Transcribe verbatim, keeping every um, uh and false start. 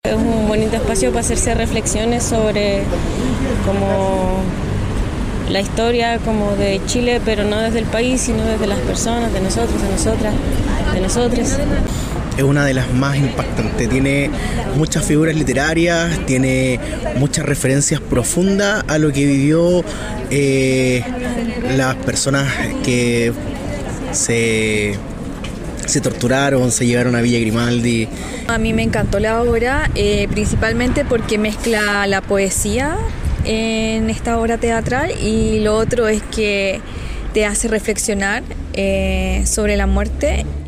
Es un bonito espacio para hacerse reflexiones sobre como la historia como de Chile, pero no desde el país, sino desde las personas, de nosotros, de nosotras, de nosotros. Es una de las más impactantes, tiene muchas figuras literarias, tiene muchas referencias profundas a lo que vivió eh, las personas que se... se torturaron, se llevaron a Villa Grimaldi. A mí me encantó la obra, eh, principalmente porque mezcla la poesía en esta obra teatral y lo otro es que te hace reflexionar eh, sobre la muerte.